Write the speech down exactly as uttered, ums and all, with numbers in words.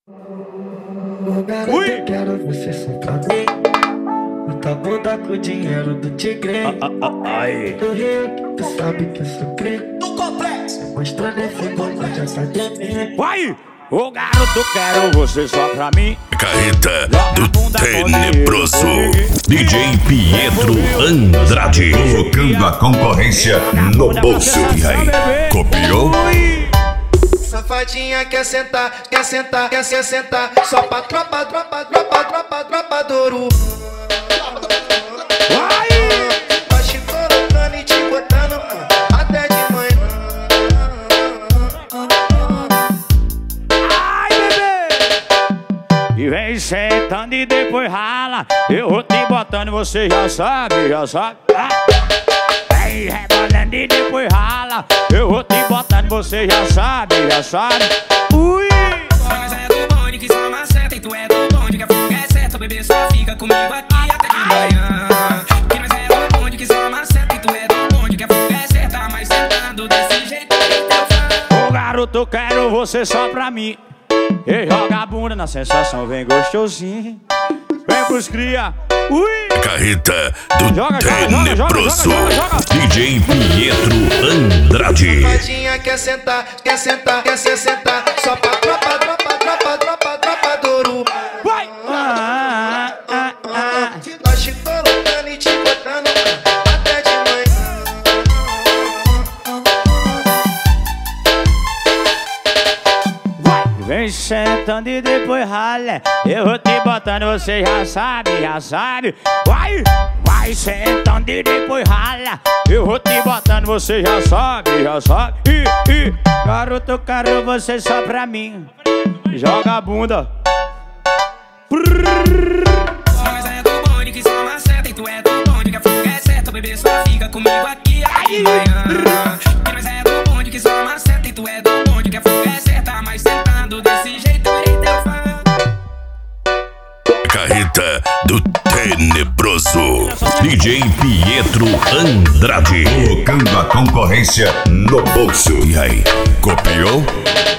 Ui! Eu quero você só pra mim. Muita bunda com o dinheiro do tigre. Ah, ah, ah, ai. Do Rio, tu sabe que eu sou crente. Do complexo. Mostrando esse bolo de academia. Vai! Ô garoto, quero você só pra mim. Carreta do Tenebroso, D J Pietro Andrade, colocando a concorrência no bolso. E aí, copiou? Safadinha quer sentar, quer sentar, quer se sentar. Só pra tropa, tropa, tropa, tropa, tropa Douro. Vai! Tá te colocando e te botando até de manhã. Ai, bebê! E vem sentando e depois rala. Eu vou te botando, você já sabe, já sabe. Ah. Vem rebolando e depois rala. Eu vou te botando, você já sabe, já sabe. Ui! Mas é do bonde que só maceta. E tu é do bonde que a fuga é certa. O bebê só fica comigo aqui até de manhã. Que nós é do bonde que só maceta. E tu é do bonde que a fuga é certa. Mas sentando desse jeito que teu fã. Ô garoto, eu quero você só pra mim. E joga a bunda na sensação, vem gostosinho. Vem pros cria. Ui! Carreta do Joga, joga, Tenebroso, joga, joga, joga, D J Pietro Andrade. Safadinha quer sentar, quer sentar, quer se sentar. Só pra tropa, tropa, tropa, tropa, tropa Douro. Vai! Ah, ah, ah, ah. Nós te colocando e te botando até de manhã. Vai! Vem sentando e depois rala. Eu vou te botando, você já sabe, já sabe. Vai! Vai sentando e depois rala. Eu vou te botando, você já sabe, já sabe. Ih, ih. Garoto, eu quero você só pra mim. Joga a bunda. Mas é do bonde que só maceta. E tu é do bonde que a fuga é certa. O bebê só fica comigo aqui até de manhã. Que nós é do bonde que só maceta. E tu é do bonde que a fuga é certa. Mas sentando desse jeito aí teu fã. Carreta do Tenebroso, D J Pietro Andrade, colocando a concorrência no bolso. E aí, copiou?